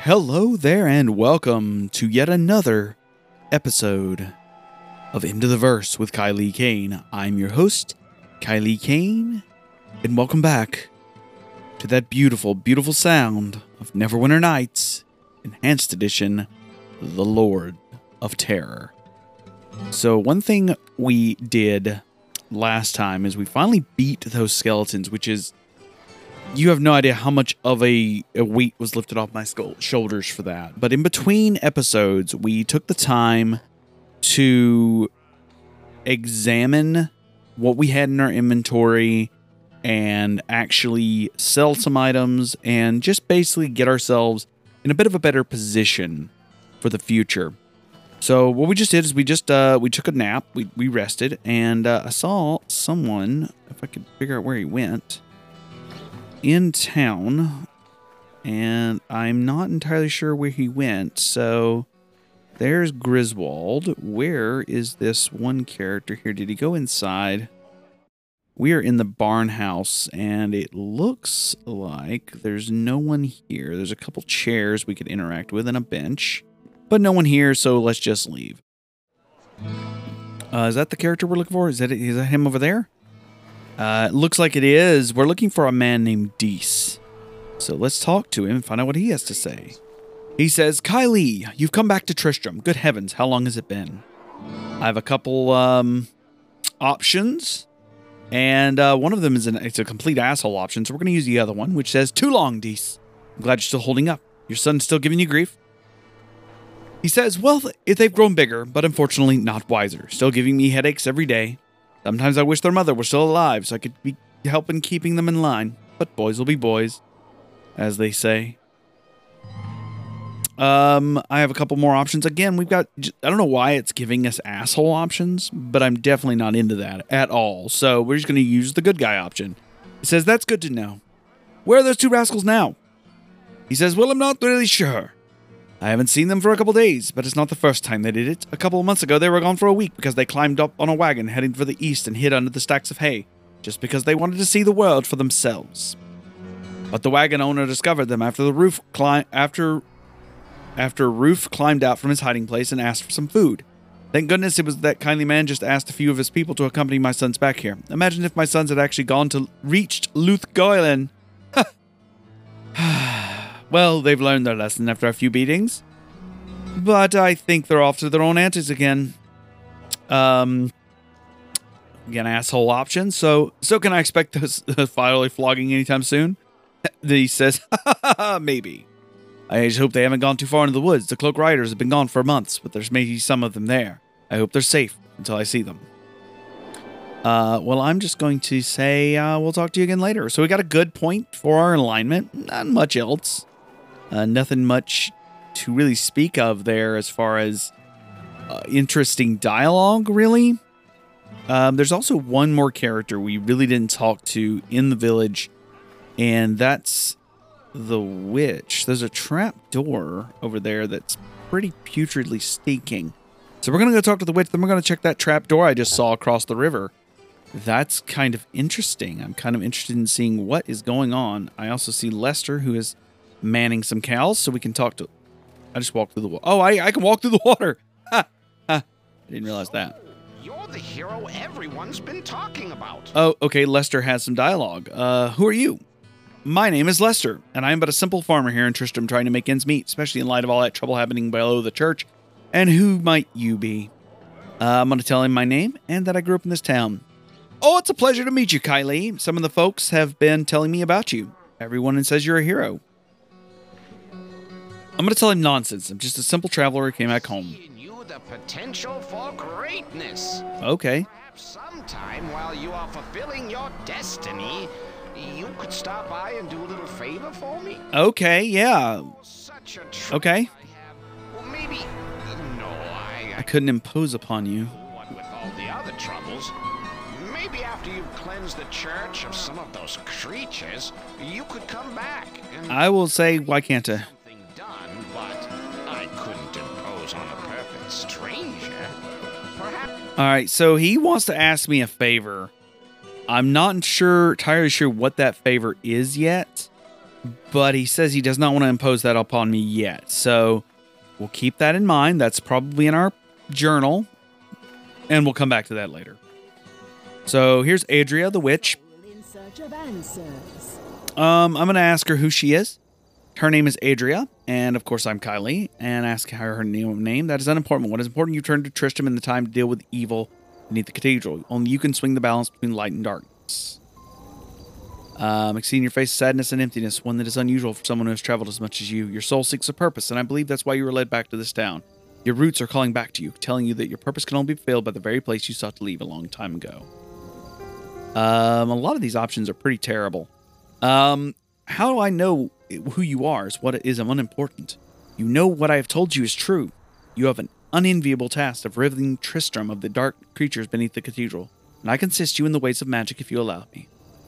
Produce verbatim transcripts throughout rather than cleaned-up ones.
Hello there, and welcome to yet another episode of Into the Verse with Kylie Kane. I'm your host, Kylie Kane, and welcome back to that beautiful, beautiful sound of Neverwinter Nights, Enhanced Edition, The Lord of Terror. So one thing we did last time is we finally beat those skeletons, which is, you have no idea how much of a, a weight was lifted off my skull, shoulders for that. But in between episodes, we took the time to examine what we had in our inventory and actually sell some items and just basically get ourselves in a bit of a better position for the future. So what we just did is we just uh, we took a nap, we, we rested, and uh, I saw someone, if I could figure out where he went, in town, and I'm not entirely sure where he went. So there's Griswold. Where is this one character here? Did he go inside? We are in the barn house, and it looks like there's no one here. There's a couple chairs we could interact with and a bench, but no one here, so let's just leave. Uh, is that the character we're looking for? Is that, is that him over there? Uh, it looks like it is. We're looking for a man named Deese. So let's talk to him and find out what he has to say. He says, Kylie, you've come back to Tristram. Good heavens, how long has it been? I have a couple um, options. And uh, one of them is an, it's a complete asshole option. So we're going to use the other one, which says, too long, Deese. I'm glad you're still holding up. Your son's still giving you grief? He says, well, they've grown bigger, but unfortunately not wiser. Still giving me headaches every day. Sometimes I wish their mother were still alive so I could be helping keeping them in line. But boys will be boys, as they say. Um, I have a couple more options. Again, we've got, I don't know why it's giving us asshole options, but I'm definitely not into that at all. So we're just going to use the good guy option. It says, that's good to know. Where are those two rascals now? He says, well, I'm not really sure. I haven't seen them for a couple days, but it's not the first time they did it. A couple of months ago, they were gone for a week because they climbed up on a wagon heading for the east and hid under the stacks of hay, just because they wanted to see the world for themselves. But the wagon owner discovered them after the roof cli- after after Roof climbed out from his hiding place and asked for some food. Thank goodness it was that kindly man just asked a few of his people to accompany my sons back here. Imagine if my sons had actually gone to reached Luthgoilen. Well, they've learned their lesson after a few beatings. But I think they're off to their own antics again. Um, again, asshole option. So, so can I expect this finally flogging anytime soon? He says, maybe. I just hope they haven't gone too far into the woods. The Cloak Riders have been gone for months, but there's maybe some of them there. I hope they're safe until I see them. Uh, well, I'm just going to say uh, we'll talk to you again later. So we got a good point for our alignment. Not much else. Uh, nothing much to really speak of there as far as uh, interesting dialogue, really. Um, there's also one more character we really didn't talk to in the village, and that's the witch. There's a trap door over there that's pretty putridly stinking. So we're going to go talk to the witch, then we're going to check that trap door I just saw across the river. That's kind of interesting. I'm kind of interested in seeing what is going on. I also see Lester, who is manning some cows, so we can talk to... I just walked through the water. Oh, I, I can walk through the water. Ha, ha. I didn't realize that. You're the hero everyone's been talking about. Oh, okay. Lester has some dialogue. Uh, who are you? My name is Lester, and I am but a simple farmer here in Tristram trying to make ends meet, especially in light of all that trouble happening below the church. And who might you be? Uh, I'm going to tell him my name and that I grew up in this town. Oh, it's a pleasure to meet you, Kylie. Some of the folks have been telling me about you. Everyone says you're a hero. I'm going to tell him nonsense. I'm just a simple traveler who came back home. In you the potential for greatness. Okay. Perhaps sometime while you are fulfilling your destiny, you could stop by and do a little favor for me. Okay, yeah. Oh, such a trouble Okay. I have. Well, maybe. No, I. I couldn't impose upon you. What with all the other troubles. Maybe after you've cleansed the church of some of those creatures, you could come back and I will say, why can't I? something done, but I couldn't impose on a perfect stranger. Perhaps. All right, so he wants to ask me a favor. I'm not sure, entirely sure what that favor is yet. but he says he does not want to impose that upon me yet. So we'll keep that in mind. That's probably in our journal, and we'll come back to that later. So here's Adria, the witch. In search of answers. Um, I'm going to ask her who she is. Her name is Adria, and of course I'm Kylie, and ask her her name. That is unimportant. What is important, you turn to Tristram in the time to deal with evil beneath the cathedral. Only you can swing the balance between light and darkness. Um, I see in your face sadness and emptiness, one that is unusual for someone who has traveled as much as you. Your soul seeks a purpose, and I believe that's why you were led back to this town. Your roots are calling back to you, telling you that your purpose can only be fulfilled by the very place you sought to leave a long time ago. Um, a lot of these options are pretty terrible. Um, how do I know who you are is what is unimportant. You know what I have told you is true. You have an unenviable task of ridding Tristram of the dark creatures beneath the cathedral, and I can assist you in the ways of magic if you allow me.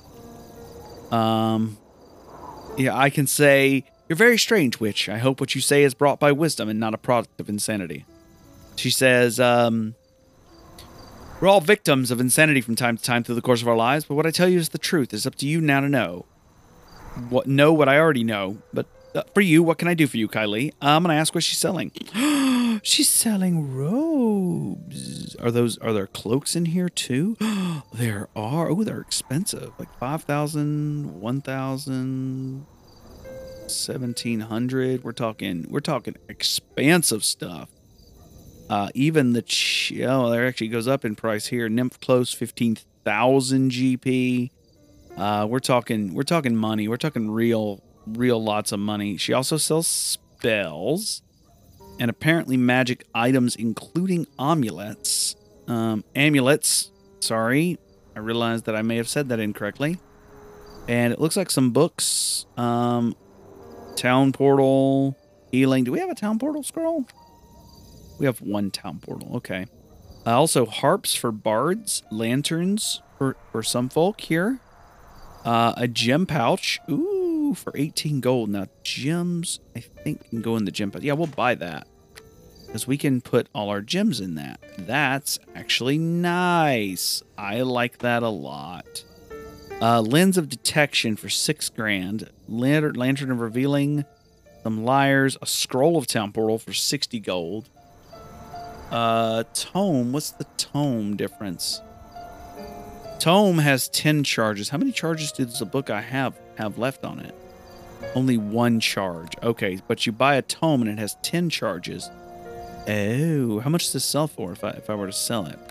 Um, yeah, I can say, you're very strange, witch. I hope what you say is brought by wisdom and not a product of insanity. She says, um, we're all victims of insanity from time to time through the course of our lives, but what I tell you is the truth. It's up to you now to know. What know what I already know, but uh, for you, what can I do for you, Kylie? Uh, I'm gonna ask what she's selling. She's selling robes. Are those are there cloaks in here too? There are. Oh, they're expensive. Like five thousand, one thousand, seventeen hundred. We're talking. We're talking expensive stuff. Uh, even the ch oh, there actually goes up in price here. Nymph clothes, fifteen thousand G P. Uh, we're talking, we're talking money. We're talking real, real lots of money. She also sells spells and apparently magic items, including amulets. Um, amulets. Sorry, I realized that I may have said that incorrectly. And it looks like some books. Um, town portal, healing. Do we have a town portal scroll? We have one town portal. Okay. Uh, also harps for bards, lanterns for for some folk here. Uh, a gem pouch. Ooh, for eighteen gold. Now, gems, I think, can go in the gem pouch. Yeah, we'll buy that. Because we can put all our gems in that. That's actually nice. I like that a lot. Uh, lens of detection for six grand. Lantern, lantern of revealing. Some lyres. A scroll of town portal for sixty gold. Uh, tome. What's the tome difference? Tome has ten charges. How many charges does the book I have have left on it? Only one charge. Okay, but you buy a tome and it has ten charges. Oh, how much does this sell for if I, if I were to sell it?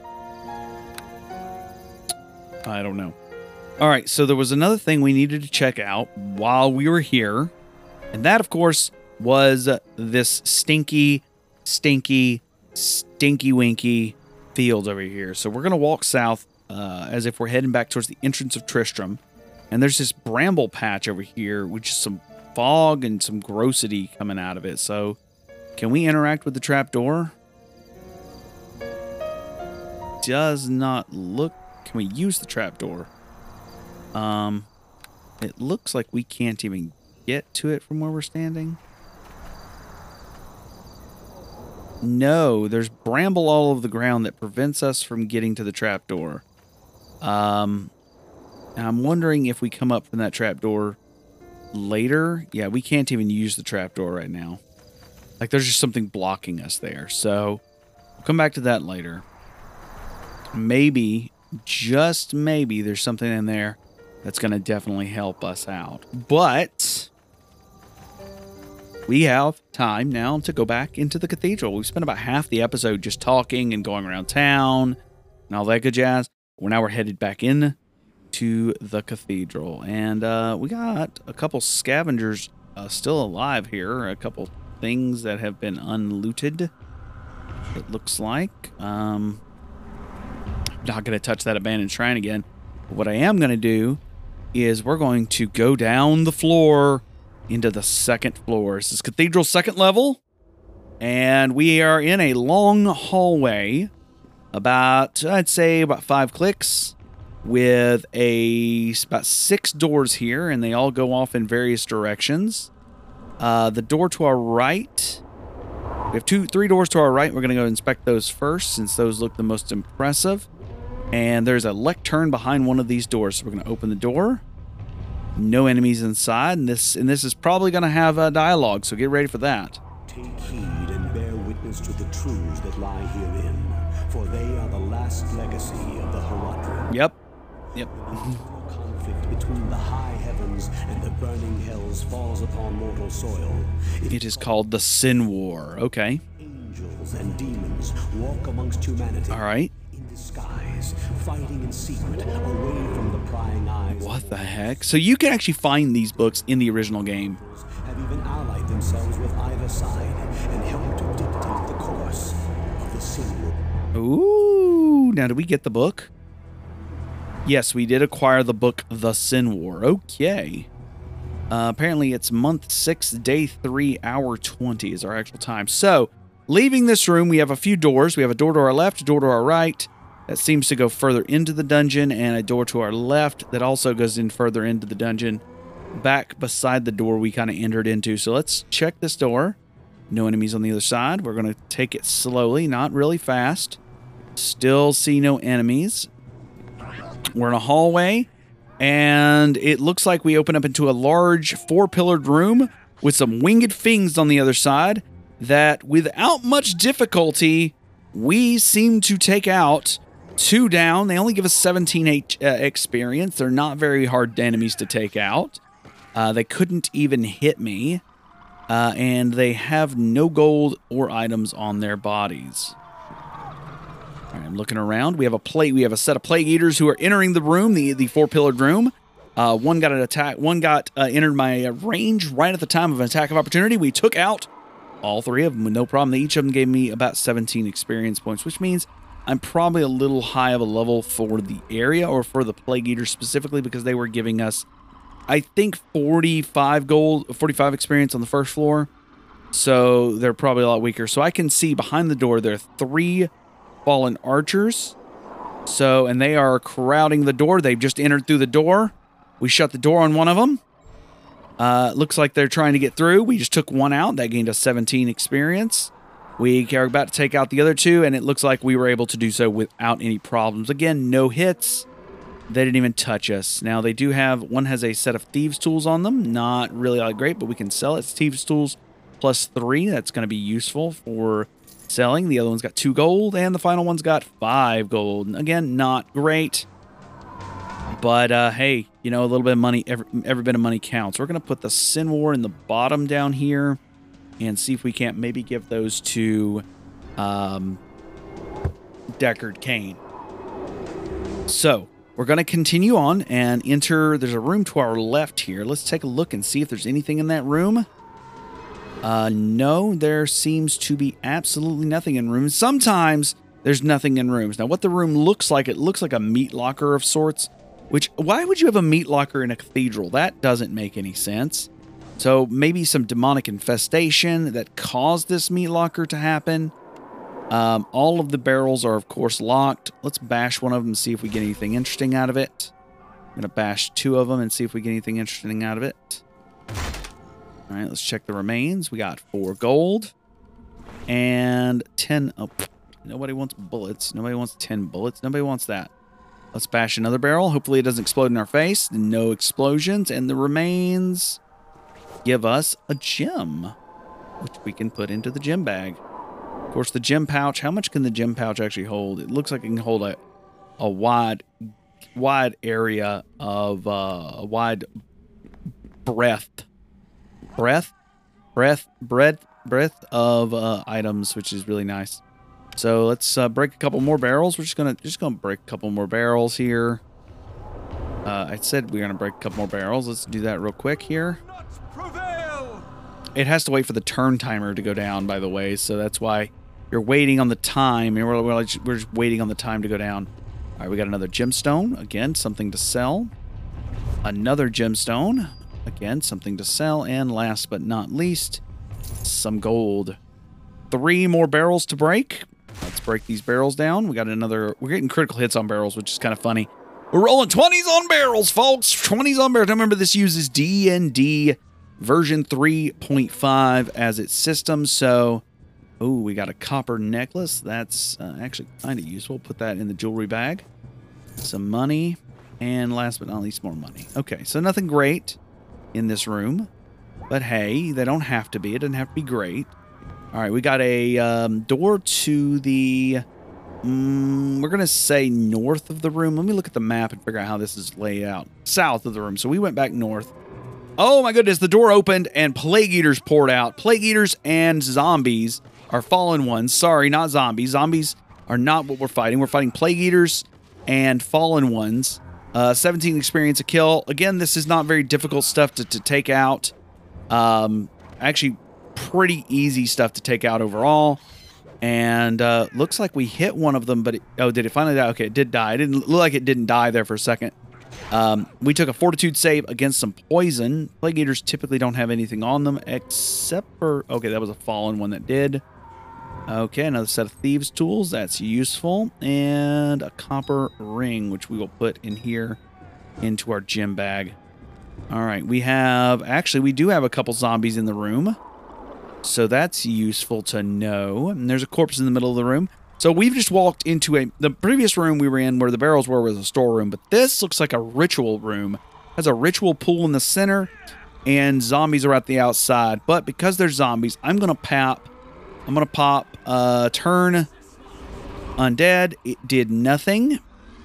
I don't know. All right, so there was another thing we needed to check out while we were here. And that, of course, was this stinky, stinky, stinky winky field over here. So we're going to walk south. Uh, as if we're heading back towards the entrance of Tristram. And there's this bramble patch over here, with just some fog and some grossity coming out of it. So, can we interact with the trapdoor? Does not look... Can we use the trapdoor? Um, it looks like we can't even get to it from where we're standing. No, there's bramble all over the ground that prevents us from getting to the trapdoor. Um, I'm wondering if we come up from that trapdoor later. Yeah, we can't even use the trapdoor right now. Like, there's just something blocking us there. So, we'll come back to that later. Maybe, just maybe, there's something in there that's going to definitely help us out. But we have time now to go back into the cathedral. We've spent about half the episode just talking and going around town and all that good jazz. Well, now we're headed back in to the cathedral. And uh, we got a couple scavengers uh, still alive here. A couple things that have been unlooted, it looks like. Um, I'm not going to touch that abandoned shrine again. But what I am going to do is we're going to go down the floor into the second floor. This is cathedral's second level. And we are in a long hallway. About, I'd say, about five clicks. With a about six doors here. And they all go off in various directions. Uh, the door to our right. We have two, three doors to our right. We're going to go inspect those first, since those look the most impressive. And there's a lectern behind one of these doors. So we're going to open the door. No enemies inside, and this and this is probably going to have a dialogue, so get ready for that. Take heed and bear witness to the truths that lie herein, for they are the last legacy of the Haradrim. Yep. Yep. The conflict between the high heavens and the burning hells falls upon mortal soil. It is called the Sin War. Okay. Angels and demons walk amongst humanity. All right. In disguise, fighting in secret, away from the prying eyes. What the heck? So you can actually find these books in the original game. Have even allied themselves with either side and helped to dictate the course of the Sin War. Ooh. Now, did we get the book? Yes, we did acquire the book, The Sin War. Okay. Uh, apparently, it's month six, day three, hour twenty is our actual time. So, leaving this room, we have a few doors. We have a door to our left, a door to our right. That seems to go further into the dungeon, and a door to our left that also goes in further into the dungeon. Back beside the door we kind of entered into. So let's check this door. No enemies on the other side. We're going to take it slowly, not really fast. Still see no enemies. We're in a hallway, and it looks like we open up into a large four-pillared room with some winged things on the other side that, without much difficulty, we seem to take out. Two down. They only give us seventeen H, uh, experience. They're not very hard enemies to take out. Uh, they couldn't even hit me. Uh, and they have no gold or items on their bodies. All right, I'm looking around. We have a plate. We have a set of plague eaters who are entering the room, the the four-pillared room. Uh, one got an attack. One got uh, entered my range right at the time of an attack of opportunity. We took out all three of them with no problem. Each of them gave me about seventeen experience points, which means I'm probably a little high of a level for the area or for the plague eaters specifically because they were giving us, I think, forty-five gold, forty-five experience on the first floor. So they're probably a lot weaker. So I can see behind the door there are three fallen archers. So, and they are crowding the door. They've just entered through the door. We shut the door on one of them. Uh, looks like they're trying to get through. We just took one out. That gained us seventeen experience. We are about to take out the other two, and it looks like we were able to do so without any problems. Again, no hits. They didn't even touch us. Now, they do have, one has a set of thieves' tools on them. Not really all great, but we can sell it. It's thieves' tools plus three. That's going to be useful for selling. The other one's got two gold, and the final one's got five gold. Again, not great. But, uh, hey, you know, a little bit of money, every, every bit of money counts. We're going to put the Sin War in the bottom down here and see if we can't maybe give those to um, Deckard Cain. So, we're going to continue on and enter. There's a room to our left here. Let's take a look and see if there's anything in that room. Uh, no, there seems to be absolutely nothing in rooms. Sometimes there's nothing in rooms. Now, what the room looks like, it looks like a meat locker of sorts. Which, why would you have a meat locker in a cathedral? That doesn't make any sense. So maybe some demonic infestation that caused this meat locker to happen. Um, all of the barrels are, of course, locked. Let's bash one of them and see if we get anything interesting out of it. I'm going to bash two of them and see if we get anything interesting out of it. All right, let's check the remains. We got four gold and ten. Oh, nobody wants bullets. Nobody wants ten bullets. Nobody wants that. Let's bash another barrel. Hopefully it doesn't explode in our face. No explosions. And the remains give us a gem, which we can put into the gem bag. Of course, the gem pouch. How much can the gem pouch actually hold? It looks like it can hold a, a wide, wide area of uh, a wide breadth, breadth, breadth, breadth, breadth of uh, items, which is really nice. So let's uh, break a couple more barrels. We're just gonna just gonna break a couple more barrels here. Uh, I said we we're gonna break a couple more barrels. Let's do that real quick here. It has to wait for the turn timer to go down, by the way, so that's why you're waiting on the time. And we're, we're, just, we're just waiting on the time to go down. All right, we got another gemstone. Again, something to sell. Another gemstone. Again, something to sell. And last but not least, some gold. Three more barrels to break. Let's break these barrels down. We got another... We're getting critical hits on barrels, which is kind of funny. We're rolling twenties on barrels, folks. twenties on barrels. Remember, this uses D and D version three point five as its system. So, oh, we got a copper necklace. That's uh, actually kind of useful. Put that in the jewelry bag. Some money. And last but not least, more money. Okay, so nothing great in this room. But hey, they don't have to be. It doesn't have to be great. All right, we got a um, door to the... Um, we're going to say north of the room. Let me look at the map and figure out how this is laid out. South of the room. So we went back north. Oh my goodness, the door opened and Plague Eaters poured out. Plague Eaters and zombies are fallen ones. Sorry, not zombies. Zombies are not what we're fighting. We're fighting Plague Eaters and fallen ones. Uh, seventeen experience a kill. Again, this is not very difficult stuff to, to take out. Um, actually, pretty easy stuff to take out overall. And uh, looks like we hit one of them, but it, oh, did it finally die? Okay, it did die. It didn't look like it didn't die there for a second. Um, we took a fortitude save against some poison. Plague Eaters typically don't have anything on them except for... Okay, that was a fallen one that did. Okay, another set of thieves' tools. That's useful. And a copper ring, which we will put in here into our gem bag. All right, we have... Actually, we do have a couple zombies in the room. So that's useful to know. And there's a corpse in the middle of the room. So we've just walked into a... The previous room we were in where the barrels were was a storeroom. But this looks like a ritual room. It has a ritual pool in the center. And zombies are at the outside. But because there's zombies, I'm going to pop... I'm going to pop uh, Turn Undead. It did nothing.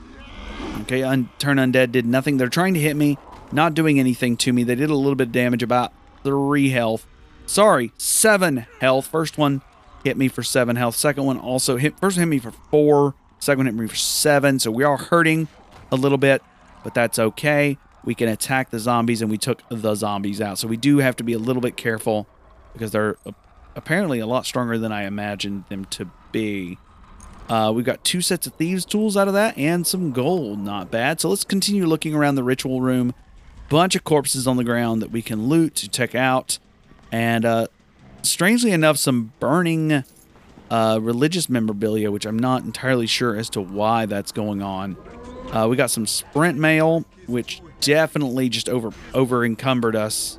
Okay, un Turn Undead did nothing. They're trying to hit me. Not doing anything to me. They did a little bit of damage. About three health. Sorry, seven health. First one hit me for seven health. Second one also hit. First one hit me for four. Second one hit me for seven. So we are hurting a little bit, but that's okay. We can attack the zombies, and we took the zombies out. So we do have to be a little bit careful because they're apparently a lot stronger than I imagined them to be. Uh, we've got two sets of thieves' tools out of that and some gold. Not bad. So let's continue looking around the ritual room. Bunch of corpses on the ground that we can loot to check out. And uh, strangely enough, some burning uh, religious memorabilia, which I'm not entirely sure as to why that's going on. Uh, we got some sprint mail, which definitely just over over encumbered us.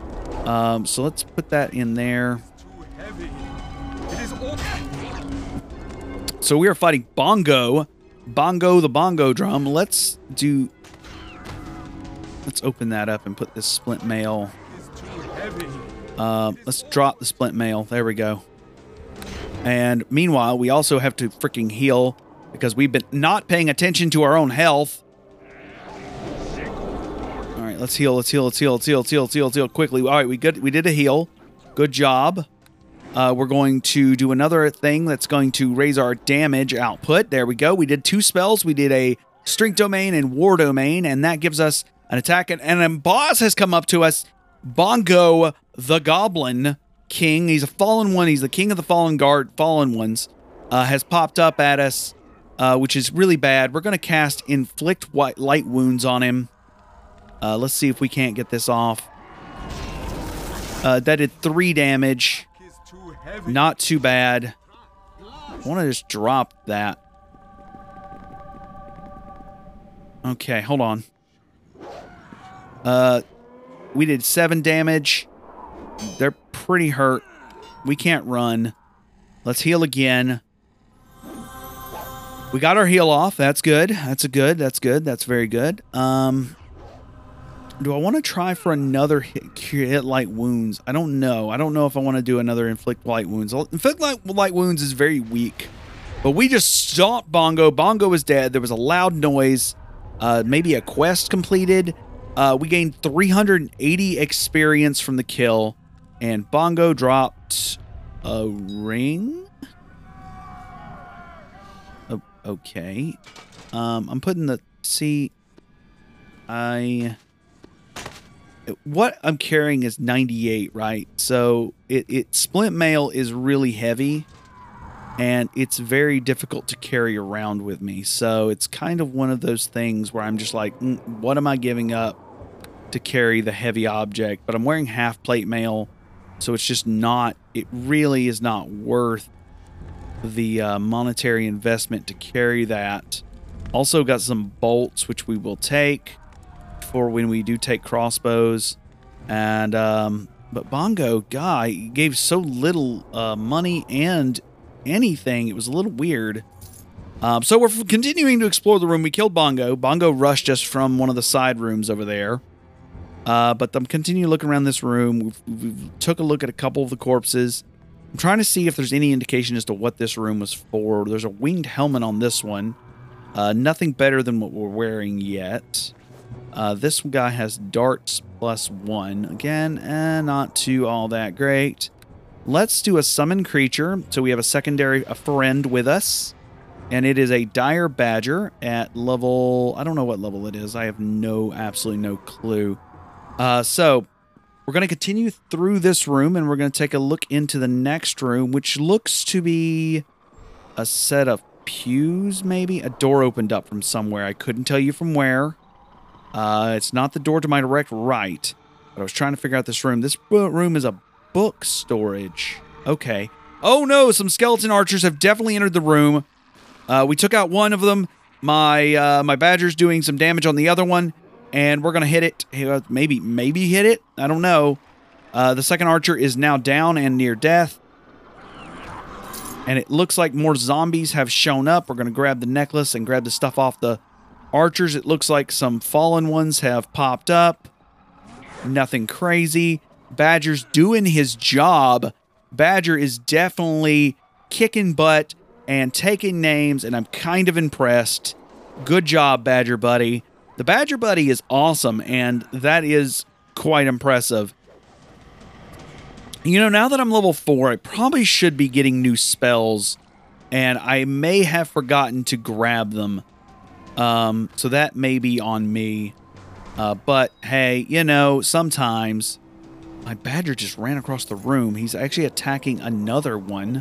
Um, so let's put that in there. So we are fighting Bongo. Bongo the bongo drum. Let's do... Let's open that up and put this splint mail... Uh, let's drop the splint mail. There we go. And meanwhile, we also have to freaking heal because we've been not paying attention to our own health. All right, let's heal. Let's heal. Let's heal. Let's heal. Let's heal. Let's heal. Let's heal quickly. All right, we good. We did a heal. Good job. Uh, we're going to do another thing that's going to raise our damage output. There we go. We did two spells. We did a strength domain and war domain, and that gives us an attack. And, and a boss has come up to us. Bongo the Goblin King. He's a fallen one. He's the king of the fallen guard, fallen ones. Uh, has popped up at us, uh, which is really bad. We're going to cast Inflict white Light Wounds on him. Uh, let's see if we can't get this off. Uh, that did three damage. Not too bad. I want to just drop that. Okay, hold on. Uh, we did seven damage. They're pretty hurt. We can't run. Let's heal again. We got our heal off. That's good. That's a good. That's good. That's very good. Um, do I want to try for another hit, hit light wounds? I don't know. I don't know if I want to do another inflict light wounds. Inflict light, light wounds is very weak. But we just stomped Bongo. Bongo was dead. There was a loud noise. Uh, maybe a quest completed. Uh, we gained three hundred eighty experience from the kill. And Bongo dropped a ring. Oh, okay. Um, I'm putting the... See... I... What I'm carrying is ninety-eight, right? So it, it splint mail is really heavy, and it's very difficult to carry around with me. So it's kind of one of those things where I'm just like, mm, what am I giving up to carry the heavy object? But I'm wearing half plate mail, so it's just not, it really is not worth the uh, monetary investment to carry that. Also got some bolts, which we will take for when we do take crossbows. And um but Bongo guy gave so little uh money and anything. It was a little weird. Um, so we're continuing to explore the room. We killed Bongo. Bongo rushed us from one of the side rooms over there. Uh, but I'm continuing looking around this room. We've, we've took a look at a couple of the corpses. I'm trying to see if there's any indication as to what this room was for. There's a winged helmet on this one. Uh, nothing better than what we're wearing yet. Uh, this guy has darts plus one. Again, eh, not too all that great. Let's do a summon creature. So we have a secondary a friend with us. And it is a dire badger at level... I don't know what level it is. I have no, absolutely no clue. Uh, so we're going to continue through this room, and we're going to take a look into the next room, which looks to be a set of pews, maybe? A door opened up from somewhere. I couldn't tell you from where. Uh, it's not the door to my direct right, but I was trying to figure out this room. This room is a book storage. Okay. Oh no, some skeleton archers have definitely entered the room. Uh, we took out one of them. My uh, my badger's doing some damage on the other one, and we're gonna hit it. Maybe maybe hit it. I don't know. Uh, the second archer is now down and near death, and it looks like more zombies have shown up. We're gonna grab the necklace and grab the stuff off the archers. It looks like some fallen ones have popped up. Nothing crazy. Badger's doing his job. Badger is definitely kicking butt and taking names, and I'm kind of impressed. Good job, Badger Buddy. The Badger Buddy is awesome, and that is quite impressive. You know, now that I'm level four, I probably should be getting new spells, and I may have forgotten to grab them. Um, so that may be on me. Uh, but, hey, you know, sometimes... My Badger just ran across the room. He's actually attacking another one.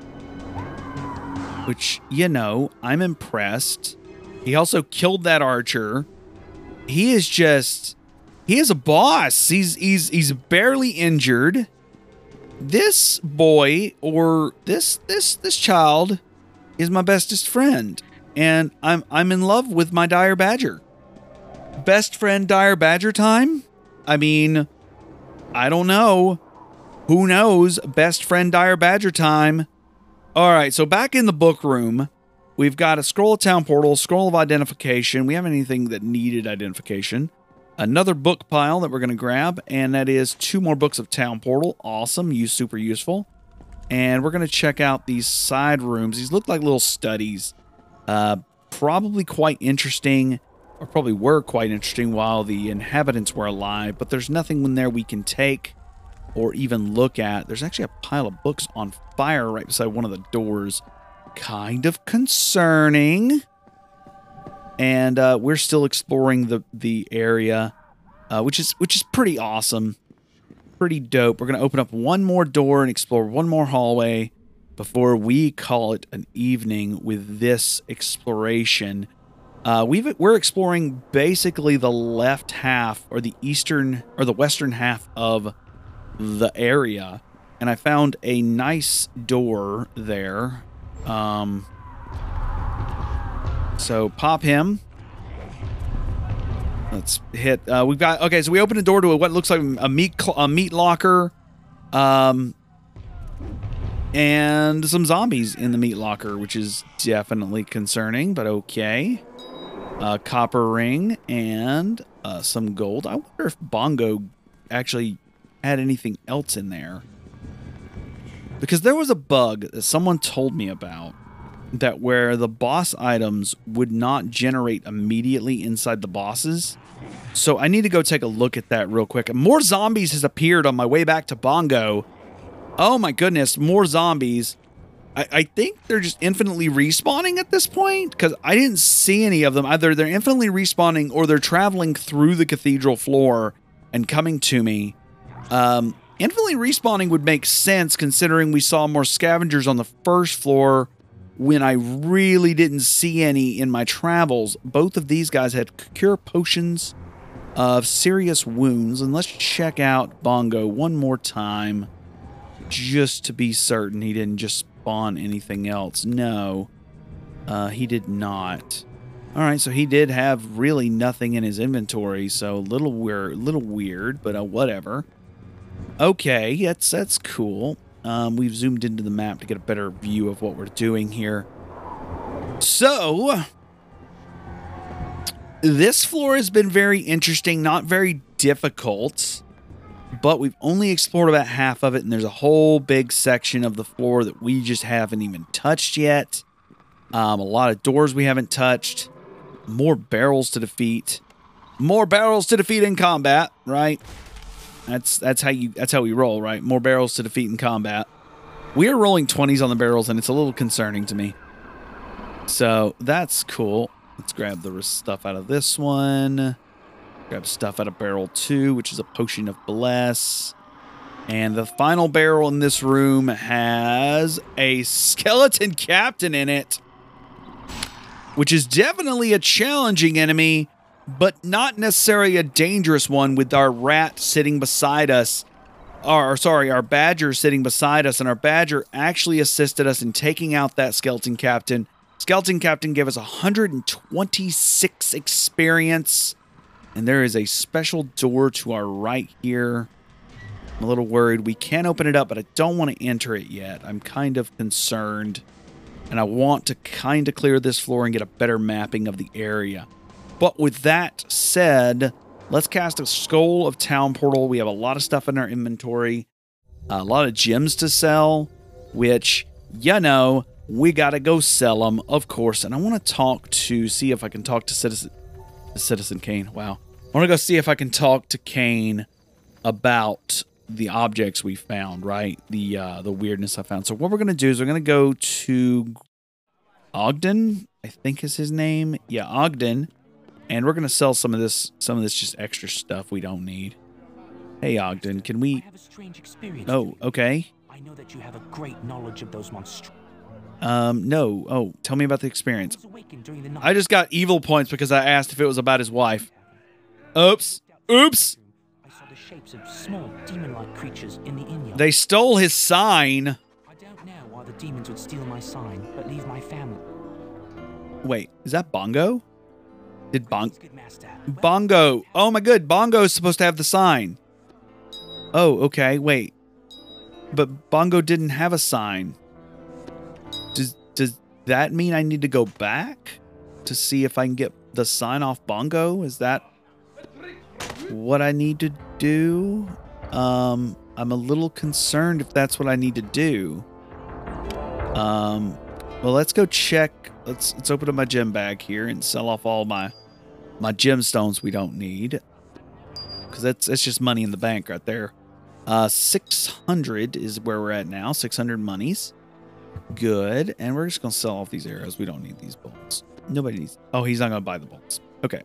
Which, you know, I'm impressed. He also killed that archer. He is just... He is a boss. He's he's he's barely injured. This boy, or this this this child, is my bestest friend. And I'm I'm in love with my dire badger. Best friend dire badger time? I mean, I don't know. Who knows? Best friend dire badger time. All right, so back in the book room, we've got a scroll of town portal, scroll of identification. We have anything that needed identification. Another book pile that we're going to grab, and that is two more books of town portal. Awesome, use super useful. And we're going to check out these side rooms. These look like little studies. Uh, probably quite interesting, or probably were quite interesting while the inhabitants were alive, but there's nothing in there we can take or even look at. There's actually a pile of books on fire right beside one of the doors. Kind of concerning. And uh, we're still exploring the the area, uh, which is which is pretty awesome, pretty dope. We're gonna open up one more door and explore one more hallway before we call it an evening with this exploration. Uh, we've we're exploring basically the left half, or the eastern, or the western half of the area, and I found a nice door there. Um, so pop him. Let's hit. Uh, we've got okay. So we opened a door to a, what looks like a meat a meat locker, um, and some zombies in the meat locker, which is definitely concerning, but okay. A copper ring and uh, some gold. I wonder if Bongo actually had anything else in there. Because there was a bug that someone told me about, that where the boss items would not generate immediately inside the bosses. So I need to go take a look at that real quick. More zombies has appeared on my way back to Bongo. Oh my goodness, more zombies. I, I think they're just infinitely respawning at this point, because I didn't see any of them. Either they're infinitely respawning or they're traveling through the cathedral floor and coming to me. Um, infinitely respawning would make sense considering we saw more scavengers on the first floor when I really didn't see any in my travels. Both of these guys had cure potions of serious wounds. And let's check out Bongo one more time just to be certain he didn't just spawn anything else. No, uh, he did not. All right, so he did have really nothing in his inventory, so a little weird, little weird, but uh, whatever. Okay, that's that's cool. Um, we've zoomed into the map to get a better view of what we're doing here. So, this floor has been very interesting, not very difficult, but we've only explored about half of it, and there's a whole big section of the floor that we just haven't even touched yet. Um, a lot of doors we haven't touched. More barrels to defeat. More barrels to defeat in combat, right? That's that's how you that's how we roll, right? More barrels to defeat in combat. We are rolling twenties on the barrels, and it's a little concerning to me. So that's cool. Let's grab the stuff out of this one. Grab stuff out of barrel two, which is a potion of bless. And the final barrel in this room has a skeleton captain in it, which is definitely a challenging enemy, but not necessarily a dangerous one, with our rat sitting beside us. Or, sorry, our badger sitting beside us, and our badger actually assisted us in taking out that skeleton captain. Skeleton captain gave us one hundred twenty-six experience, and there is a special door to our right here. I'm a little worried. We can open it up, but I don't want to enter it yet. I'm kind of concerned, and I want to kind of clear this floor and get a better mapping of the area. But with that said, let's cast a Skull of Town Portal. We have a lot of stuff in our inventory, a lot of gems to sell, which, you know, we got to go sell them, of course. And I want to talk to, see if I can talk to Citizen, Citizen Kane. Wow. I want to go see if I can talk to Kane about the objects we found, right? The uh, the weirdness I found. So what we're going to do is we're going to go to Ogden, I think is his name. Yeah, Ogden. And we're going to sell some of this, some of this just extra stuff we don't need. Hey, Ogden, can we... I have a strange experience. Oh, okay. I know that you have a great knowledge of those monsters. Um, no. Oh, tell me about the experience. I was awakened during the night. I just got evil points because I asked if it was about his wife. Oops. Oops. I saw the shapes of small demon-like creatures in the inn yard. They stole his sign. I don't know why the demons would steal my sign, but leave my family. Wait, is that Bongo? Did Bong... Good master. Bongo. Oh my good. Bongo is supposed to have the sign. Oh, okay. Wait. But Bongo didn't have a sign. Does does that mean I need to go back to see if I can get the sign off Bongo? Is that what I need to do? Um, I'm a little concerned if that's what I need to do. Um, well, let's go check. Let's let's open up my gem bag here and sell off all my my gemstones we don't need, because that's that's just money in the bank right there. Uh, six hundred is where we're at now. six hundred monies. Good. And we're just going to sell off these arrows. We don't need these bolts. Nobody needs... Oh, he's not going to buy the bolts. Okay.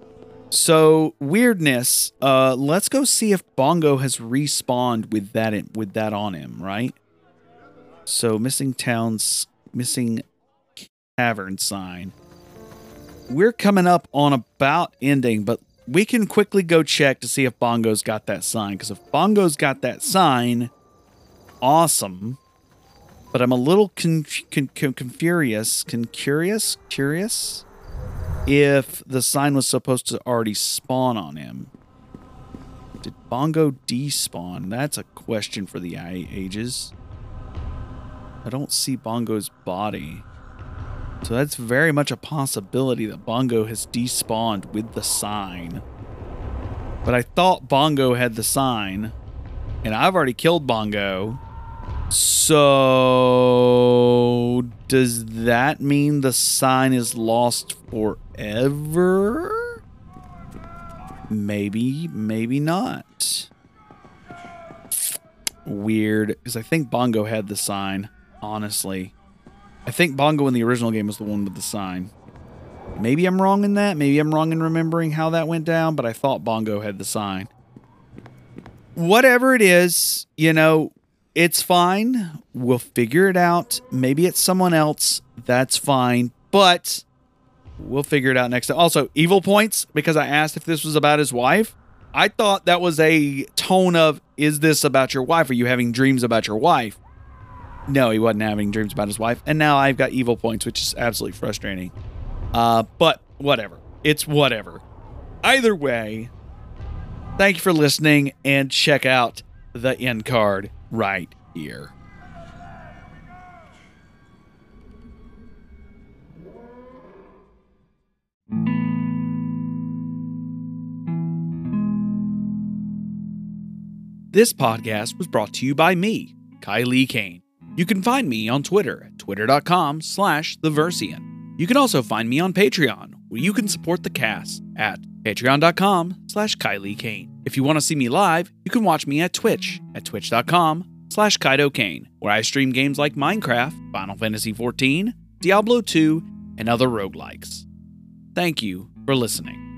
So, weirdness. Uh, let's go see if Bongo has respawned with that in, with that on him, right? So, missing towns, missing cavern sign. We're coming up on about ending, but we can quickly go check to see if Bongo's got that sign. Because if Bongo's got that sign, awesome. But I'm a little con con con confurious, con curious, curious, if the sign was supposed to already spawn on him. Did Bongo despawn? That's a question for the ages. I don't see Bongo's body. So that's very much a possibility that Bongo has despawned with the sign. But I thought Bongo had the sign, and I've already killed Bongo. So, does that mean the sign is lost forever? Maybe, maybe not. Weird, because I think Bongo had the sign, honestly. I think Bongo in the original game was the one with the sign. Maybe I'm wrong in that. Maybe I'm wrong in remembering how that went down, but I thought Bongo had the sign. Whatever it is, you know... It's fine. We'll figure it out. Maybe it's someone else. That's fine. But we'll figure it out next time. Also, evil points, because I asked if this was about his wife. I thought that was a tone of, is this about your wife? Are you having dreams about your wife? No, he wasn't having dreams about his wife. And now I've got evil points, which is absolutely frustrating. Uh, but whatever. It's whatever. Either way, thank you for listening, and check out the end card right here. This podcast was brought to you by me, Kylie Kane. You can find me on Twitter at twitter.com slash theversian. You can also find me on Patreon, where you can support the cast at patreon.com slash Kylie Kane. If you want to see me live, you can watch me at Twitch at twitch.com slash Kaido Kane, where I stream games like Minecraft, Final Fantasy fourteen, Diablo two, and other roguelikes. Thank you for listening.